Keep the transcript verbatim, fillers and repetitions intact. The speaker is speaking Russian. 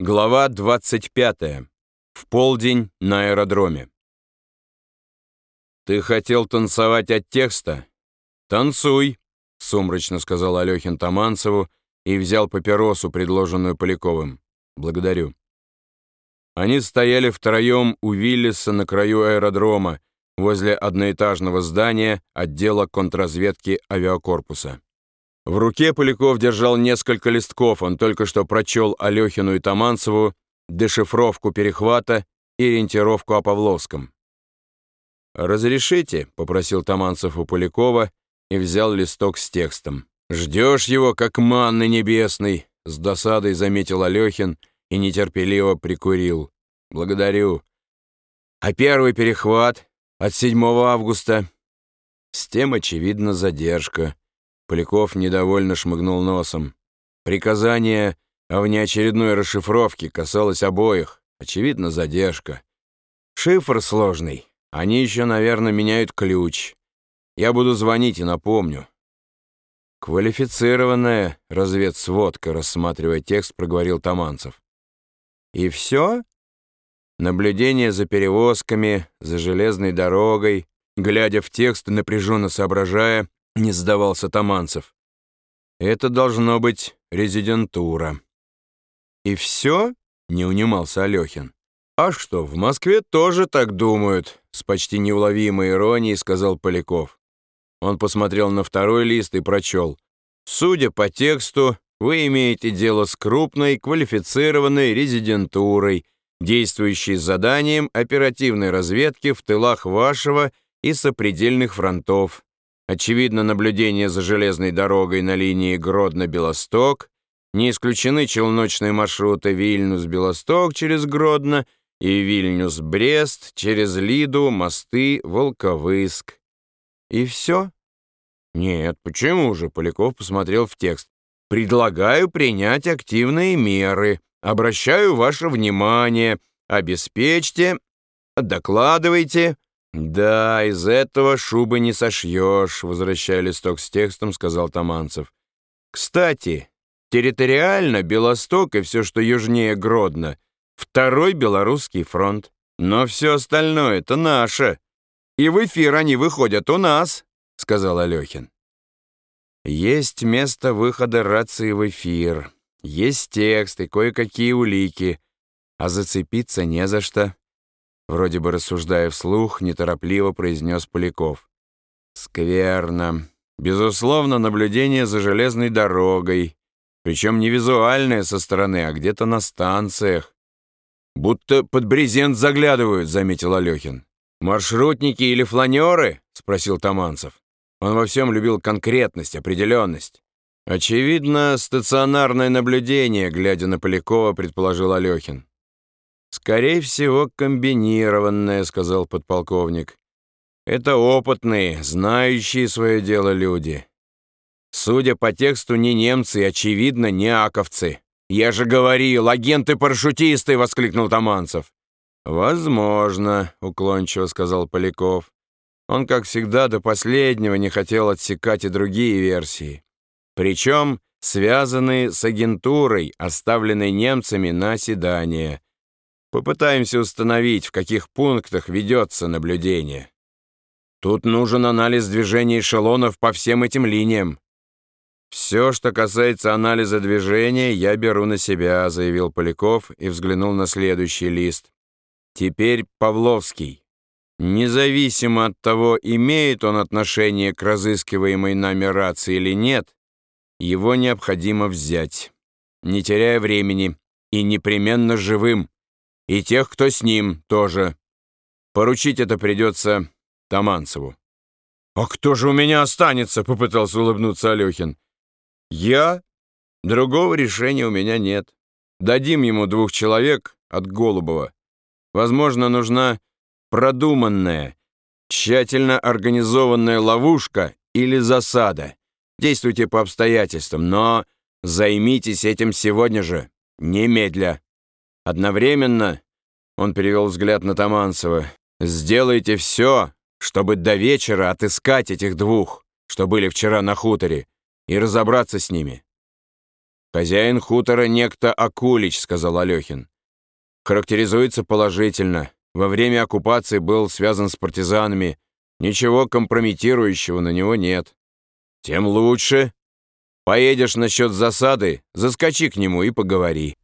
Глава двадцать пятая. В полдень на аэродроме. «Ты хотел танцевать от текста? Танцуй!» — сумрачно сказал Алехин Таманцеву и взял папиросу, предложенную Поляковым. «Благодарю». Они стояли втроем у Виллиса на краю аэродрома, возле одноэтажного здания отдела контрразведки авиакорпуса. В руке Поляков держал несколько листков, он только что прочел Алехину и Таманцеву дешифровку перехвата и ориентировку о Павловском. «Разрешите?» — попросил Таманцев у Полякова и взял листок с текстом. «Ждешь его, как манны небесной», — с досадой заметил Алехин и нетерпеливо прикурил. «Благодарю. А первый перехват от седьмого августа?» «С тем, очевидно, задержка». Поляков недовольно шмыгнул носом. Приказание о внеочередной расшифровке касалось обоих. Очевидно, задержка. Шифр сложный. Они еще, наверное, меняют ключ. Я буду звонить и напомню. Квалифицированная разведсводка, рассматривая текст, проговорил Таманцев. И все? Наблюдение за перевозками, за железной дорогой, глядя в текст и напряженно соображая, не сдавался Таманцев. Это должно быть резидентура. И все? Не унимался Алехин. А что, в Москве тоже так думают, с почти неуловимой иронией сказал Поляков. Он посмотрел на второй лист и прочел. Судя по тексту, вы имеете дело с крупной, квалифицированной резидентурой, действующей с заданием оперативной разведки в тылах вашего и сопредельных фронтов. Очевидно, наблюдение за железной дорогой на линии Гродно-Белосток, не исключены челночные маршруты Вильнюс-Белосток через Гродно и Вильнюс-Брест через Лиду, мосты, Волковыск. И все? Нет, почему же? Поляков посмотрел в текст. Предлагаю принять активные меры. Обращаю ваше внимание. Обеспечьте, докладывайте. «Да, из этого шубы не сошьешь», — возвращая листок с текстом, сказал Таманцев. «Кстати, территориально Белосток и все, что южнее Гродно, второй белорусский фронт. Но все остальное — это наше. И в эфир они выходят у нас», — сказал Алехин. «Есть место выхода рации в эфир, есть текст и кое-какие улики, а зацепиться не за что». Вроде бы рассуждая вслух, неторопливо произнес Поляков. «Скверно. Безусловно, наблюдение за железной дорогой, причем не визуальное со стороны, а где-то на станциях. Будто под брезент заглядывают», — заметил Алехин. «Маршрутники или фланеры?» — спросил Таманцев. Он во всем любил конкретность, определенность. «Очевидно, стационарное наблюдение», — глядя на Полякова, предположил Алехин. «Скорее всего, комбинированное», — сказал подполковник. «Это опытные, знающие свое дело люди. Судя по тексту, не немцы и, очевидно, не аковцы». «Я же говорил, агенты-парашютисты!» — воскликнул Таманцев. «Возможно», — уклончиво сказал Поляков. Он, как всегда, до последнего не хотел отсекать и другие версии, причем связанные с агентурой, оставленной немцами на оседание. Попытаемся установить, в каких пунктах ведется наблюдение. Тут нужен анализ движения эшелонов по всем этим линиям. «Все, что касается анализа движения, я беру на себя», — заявил Поляков и взглянул на следующий лист. «Теперь Павловский. Независимо от того, имеет он отношение к разыскиваемой нами рации или нет, его необходимо взять, не теряя времени и непременно живым. И тех, кто с ним, тоже. Поручить это придется Таманцеву». «А кто же у меня останется?» — попытался улыбнуться Алехин. «Я? Другого решения у меня нет. Дадим ему двух человек от Голубова. Возможно, нужна продуманная, тщательно организованная ловушка или засада. Действуйте по обстоятельствам, но займитесь этим сегодня же, немедля. Одновременно, он перевел взгляд на Таманцева, сделайте все, чтобы до вечера отыскать этих двух, что были вчера на хуторе, и разобраться с ними. «Хозяин хутора некто Акулич», — сказал Алехин. «Характеризуется положительно. Во время оккупации был связан с партизанами. Ничего компрометирующего на него нет». «Тем лучше. Поедешь насчет засады, заскочи к нему и поговори».